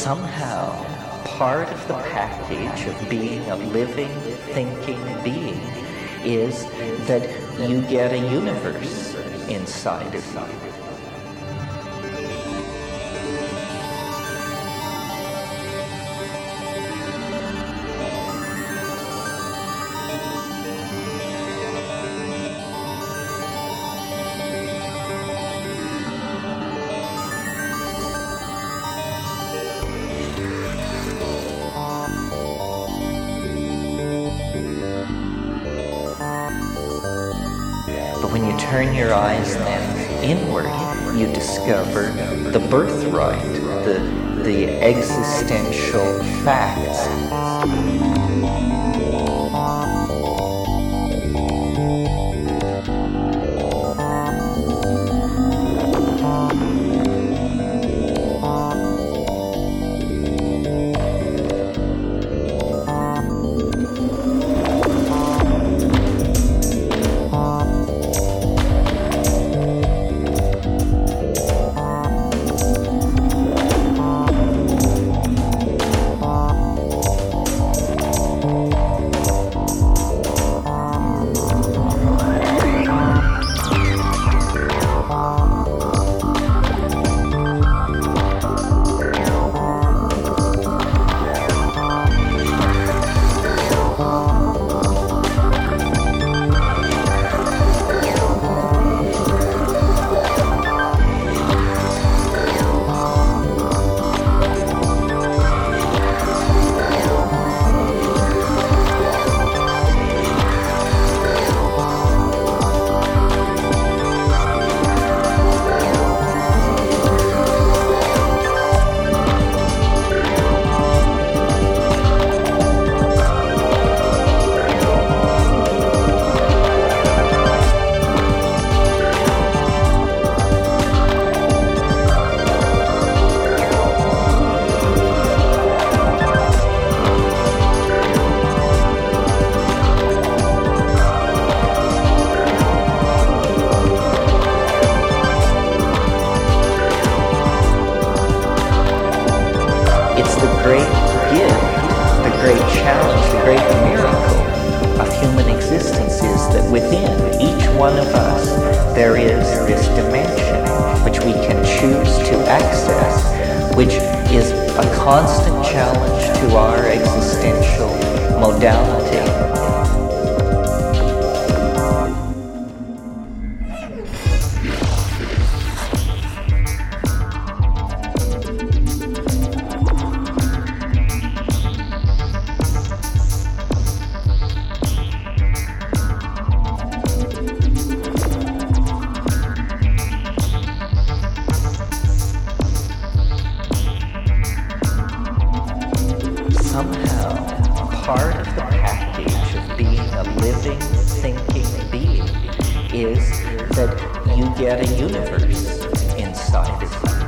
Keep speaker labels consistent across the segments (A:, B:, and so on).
A: somehow part of the package of being a living, thinking being is that you get a universe inside of you. But when you turn your eyes then inward, you discover the birthright, the existential facts. Within each one of us, there is this dimension which we can choose to access, which is a constant challenge to our existential modality. Somehow, part of the package of being a living, thinking being is that you get a universe inside of you.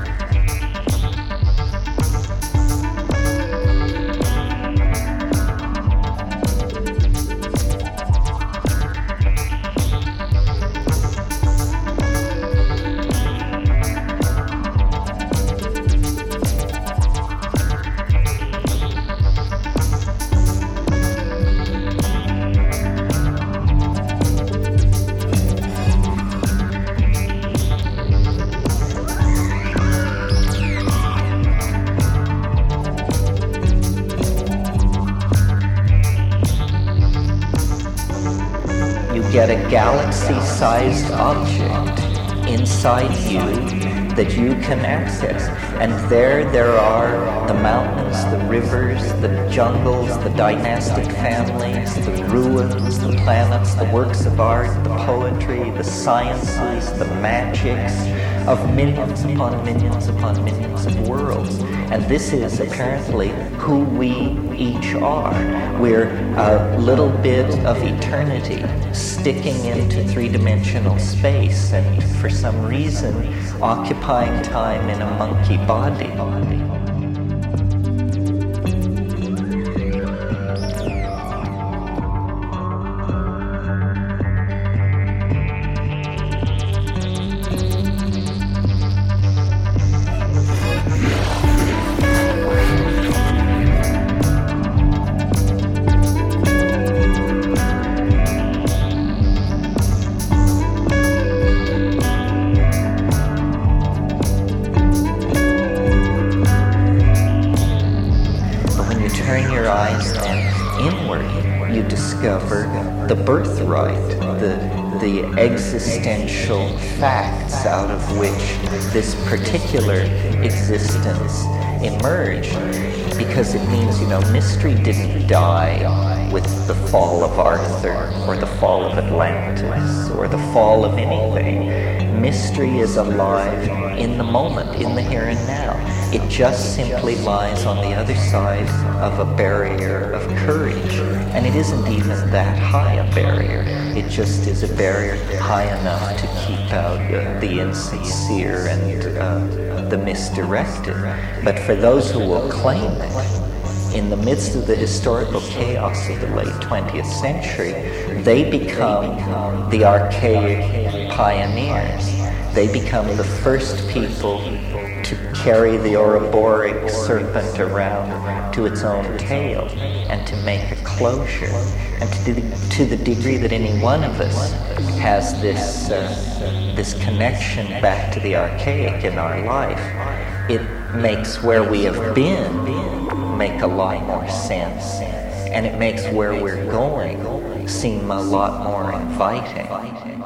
A: Get a galaxy-sized object inside you that you can access. And there are the mountains, the rivers, the jungles, the dynastic families, the ruins, the planets, the works of art, the poetry, the sciences, the magics of millions upon millions upon millions of worlds. And this is apparently who we each are. We're a little bit of eternity sticking into three-dimensional space and for some reason occupying time in a monkey body. discover the birthright, the existential facts out of which this particular existence emerged. Because it means, mystery didn't die with the fall of Arthur, or the fall of Atlantis, or the fall of anything. Mystery is alive in the moment, in the here and now. It just simply lies on the other side of a barrier of courage. And it isn't even that high a barrier. It just is a barrier high enough to keep out the insincere and the misdirected. But for those who will claim it, in the midst of the historical chaos of the late 20th century, they become the archaic pioneers. They become the first people to carry the Ouroboros serpent around to its own tail and to make a closure. And to the degree that any one of us has this connection back to the archaic in our life, it makes where we have been make a lot more sense, and it makes where we're going seem a lot more inviting.